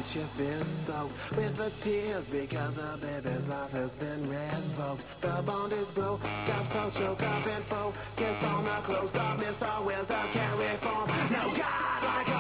since you've been soaked with the tears because the baby's life has been revoked. The bond is broke, got so choked up and focused on the close up. Mr. Wisdom can't reform. No God like